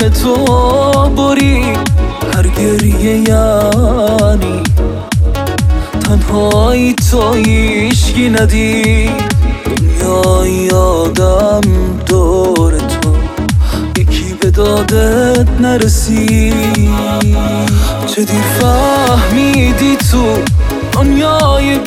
دل تو برید. هر گریه یعنی تنهایی تو هیچکی ندید. دنیای آدم دور تو یکی به دادت نرسید. چه دیر فهمیدی تو دنیای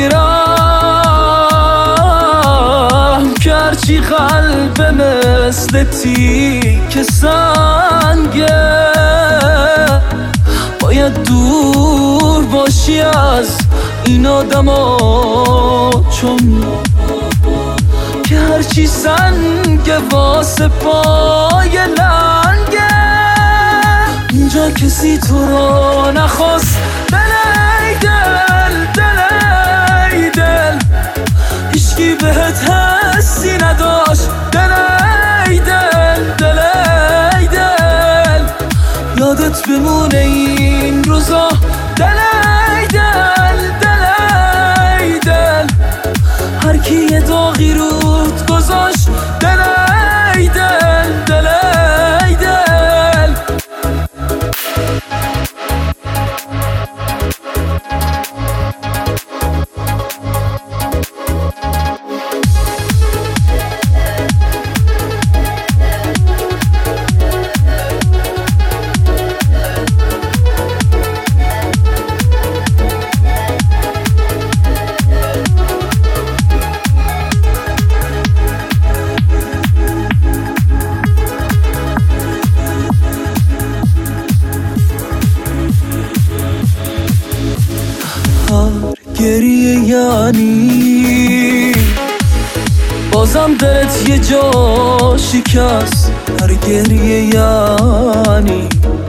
بیرحم که هرچی قلب مثل تیک سنگه باید دور باشی از این آدما، چون که هرچی سنگه واسه پای لنگه. اینجا کسی تو رو نخواست دل ای دل، دل ای دل، هیچکی بهت حسی نداشت دل ای دل، دل ای دل. یادت بمونه این روزا دل ای دل، دل ای دل، هر کی یه داغی رود گذاشت دل ای دل، دل ای دل. گریه یعنی بازم دلت یه جا شکست. هر گریه یعنی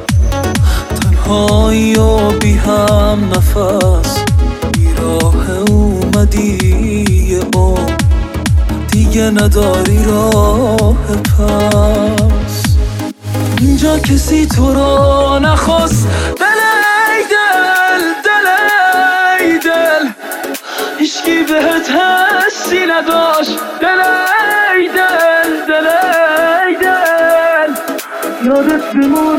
تنهایی و بی هم نفس. بیراه اومدی یه عمر دیگه نداری راه پس. اینجا کسی تو رو نخواست دل ای دل، دل ای دل، هیچکی بهت حسی نداشت دل ای دل، دل ای دل. یادت بمون